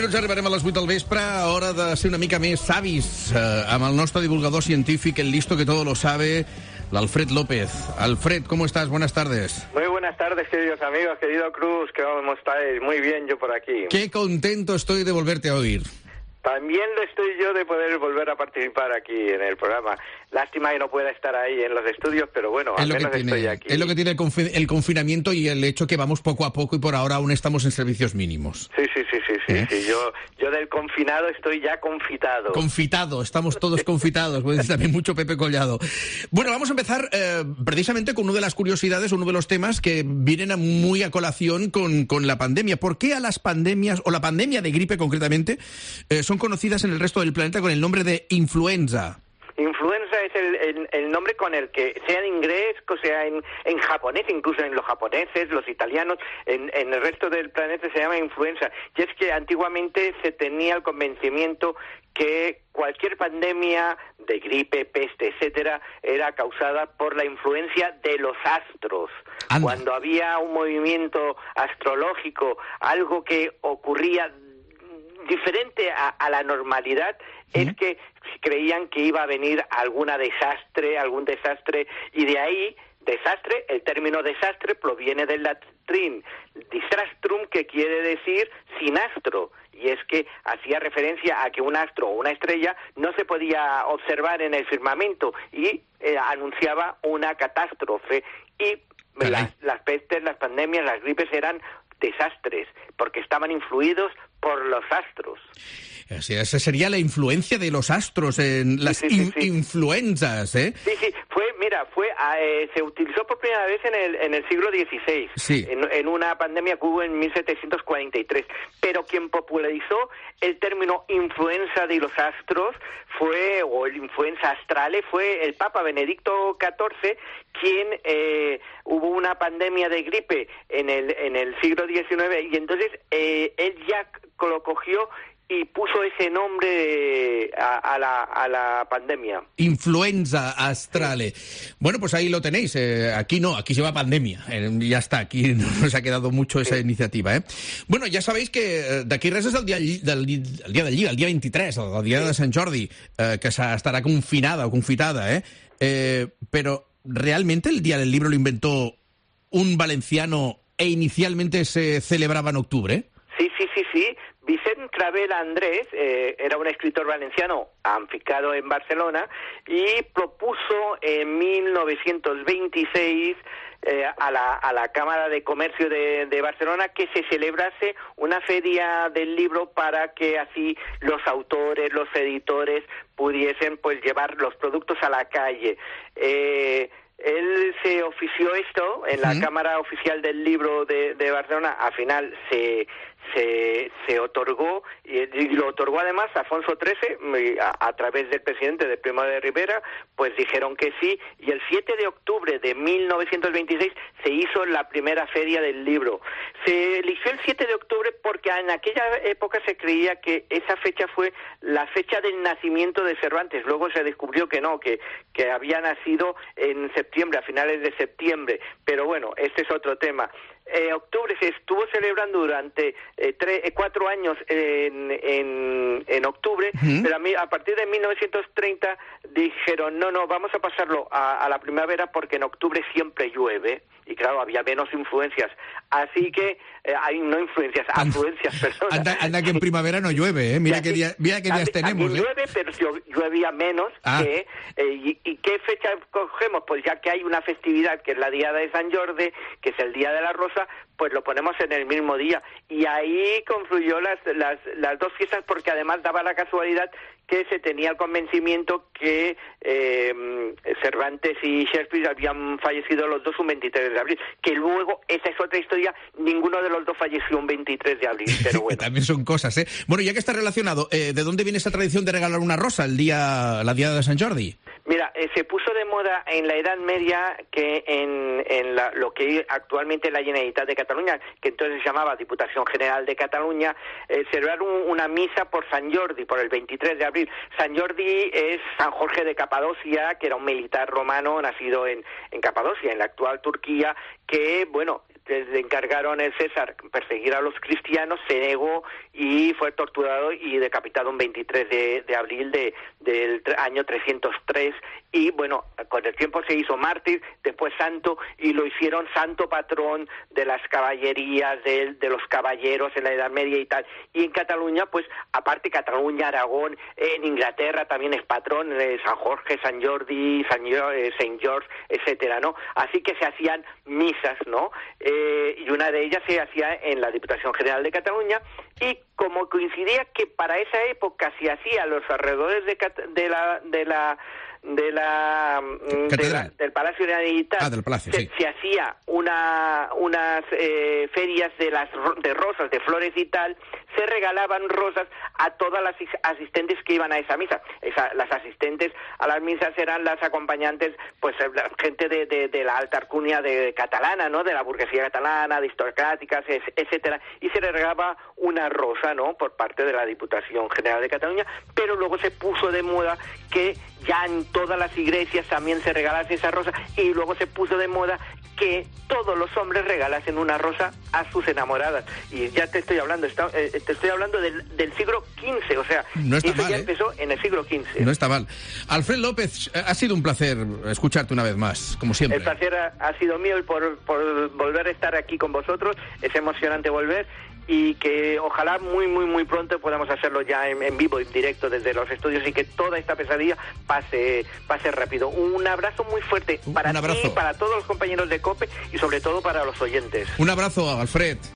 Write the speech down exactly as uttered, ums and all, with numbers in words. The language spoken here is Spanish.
minuts arribarem a les vuit del vespre, hora de ser una mica més savis, eh, amb el nostre divulgador científic, el listo que todo lo sabe, l'Alfred López. Alfred, ¿cómo estás? Buenas tardes. Muy buenas tardes, queridos amigos, querido Cruz, ¿cómo estáis? Muy bien, yo por aquí. Qué contento estoy de volverte a oír. También lo estoy yo de poder volver a participar aquí en el programa. Lástima que no pueda estar ahí en los estudios, pero bueno, al menos tiene, estoy aquí. Es lo que tiene el, confi el confinamiento y el hecho que vamos poco a poco y por ahora aún estamos en servicios mínimos. Sí, sí, sí, sí, sí. ¿Eh? sí. Yo, yo del confinado estoy ya confitado. Confitado, estamos todos confitados, puede decir también mucho Pepe Collado. Bueno, vamos a empezar eh, precisamente con una de las curiosidades, uno de los temas que vienen a muy a colación con, con la pandemia. ¿Por qué a las pandemias, o la pandemia de gripe concretamente, eh, son conocidas en el resto del planeta con el nombre de influenza? Influenza es el, el, el nombre con el que, sea en inglés, o sea en, en japonés, incluso en los japoneses, los italianos, en, en el resto del planeta se llama influenza. Y es que antiguamente se tenía el convencimiento que cualquier pandemia de gripe, peste, etcétera, era causada por la influencia de los astros. Anda. Cuando había un movimiento astrológico, algo que ocurría diferente a, a la normalidad, ¿sí? Es que creían que iba a venir alguna desastre, algún desastre, y de ahí, desastre, el término desastre proviene del latín disastrum, que quiere decir sin astro, y es que hacía referencia a que un astro o una estrella no se podía observar en el firmamento, y eh, anunciaba una catástrofe, y las, las pestes, las pandemias, las gripes eran desastres, porque estaban influidos por los astros. O sea, esa sería la influencia de los astros en las sí, sí, sí, sí. In influencias, ¿eh? Sí, sí, fue, mira, fue, eh, se utilizó por primera vez en el, en el siglo dieciséis, sí. en, en una pandemia que hubo en mil setecientos cuarenta y tres, pero quien popularizó el término influenza de los astros fue, o el influenza astrale, fue el Papa Benedicto catorce, quien eh, hubo una pandemia de gripe en el, en el siglo diecinueve, y entonces eh, él ya lo cogió y puso ese nombre a, a, la, a la pandemia. Influenza astrale. Bueno, pues ahí lo tenéis. Eh, aquí no, aquí se va pandemia. Eh, ya está, aquí nos ha quedado mucho esa sí. iniciativa. Eh? Bueno, ja sabeu que d'aquí res és el dia del, el dia del llibre, el dia vint-i-tres, el dia de Sant Jordi, eh, que estarà confinada o confitada, eh? Eh, pero ¿realmente el Día del Libro lo inventó un valenciano e inicialmente se celebraba en octubre? Sí, sí, sí, sí. Vicent Clavel Andrés eh, era un escritor valenciano afincado en Barcelona y propuso en mil novecientos veintiséis eh, a, la, a la Cámara de Comercio de, de Barcelona que se celebrase una feria del libro para que así los autores, los editores pudiesen pues llevar los productos a la calle. Eh, Él se ofició esto en la uh-huh. Cámara Oficial del Libro de, de Barcelona, al final se, se, se otorgó, y, y lo otorgó además Alfonso trece, a, a través del presidente de Primo de Rivera, pues dijeron que sí, y el siete de octubre de mil novecientos veintiséis se hizo la primera feria del libro. Se eligió el siete de octubre porque en aquella época se creía que esa fecha fue la fecha del nacimiento de Cervantes, luego se descubrió que no, que, que había nacido en septiembre, a finales de septiembre, pero bueno, este es otro tema. Eh, octubre se estuvo celebrando durante eh, tres, eh, cuatro años en, en, en octubre, uh-huh. pero a, mí, a partir de mil novecientos treinta dijeron, no, no, vamos a pasarlo a, a la primavera porque en octubre siempre llueve, y claro, había menos influencias, así que eh, hay no influencias, afluencias, personas. Anda, anda que en primavera no llueve, ¿eh? Mira aquí, qué día, mira qué días aquí, tenemos. Aquí ¿eh? llueve, pero lluevía menos ah. que... Eh, y, ¿Y qué fecha cogemos? Pues ya que hay una festividad que es la Diada de San Jordi, que es el Día de la Rosa, pues lo ponemos en el mismo día. Y ahí confluyó las, las, las dos fiestas porque además daba la casualidad que se tenía el convencimiento que eh, Cervantes y Shakespeare habían fallecido los dos un veintitrés de abril, que luego, esa es otra historia, ninguno de los dos falleció un veintitrés de abril, pero bueno. También son cosas, ¿eh? Bueno, ya que está relacionado, eh, ¿de dónde viene esa tradición de regalar una rosa el día, la Diada de Sant Jordi? Mira, eh, se puso de moda en la Edad Media que en, en la, lo que actualmente es la Generalitat de Cataluña, que entonces se llamaba Diputación General de Cataluña, eh, celebrar un, una misa por Sant Jordi, por el veintitrés de abril. Sant Jordi es San Jorge de Capadocia, que era un militar romano nacido en, en Capadocia, en la actual Turquía, que, bueno, le encargaron el César perseguir a los cristianos, se negó y fue torturado y decapitado un veintitrés de abril de, del año trescientos tres, y bueno, con el tiempo se hizo mártir, después santo, y lo hicieron santo patrón de las caballerías, de, de los caballeros en la Edad Media y tal. Y en Cataluña, pues aparte Cataluña, Aragón, en Inglaterra también es patrón, de San Jorge, San Jordi, San eh, Saint George, etcétera, ¿no? Así que se hacían misas, ¿no? Eh, y una de ellas se hacía en la Diputación General de Cataluña, y como coincidía que para esa época se hacía a los alrededores de, de la de la de la, de la del Palacio Generalitat, ah, del Palacio, se, sí. se hacía una unas eh, ferias de las de rosas, de flores y tal, se regalaban rosas a todas las asistentes que iban a esa misa. Esa, las asistentes a las misas eran las acompañantes, pues gente de, de, de la alta alcurnia de catalana, ¿no? De la burguesía catalana, de aristocráticas, etcétera, y se le regalaba una rosa, ¿no? Por parte de la Diputación General de Cataluña, pero luego se puso de moda que ya en todas las iglesias también se regalase esa rosa, y luego se puso de moda que todos los hombres regalasen una rosa a sus enamoradas. Y ya te estoy hablando, está, eh, te estoy hablando del, del siglo quince, o sea, no está eso mal, ya ¿eh? empezó en el siglo quince. No está mal. Alfred López, ha sido un placer escucharte una vez más, como siempre. El placer ha, ha sido mío, y por, por volver a estar aquí con vosotros, es emocionante volver, y que ojalá muy, muy, muy pronto podamos hacerlo ya en, en vivo, en directo desde los estudios, y que toda esta pesadilla pase pase rápido. Un abrazo muy fuerte para un abrazo. ti, para todos los compañeros de COPE y sobre todo para los oyentes. Un abrazo, Alfred.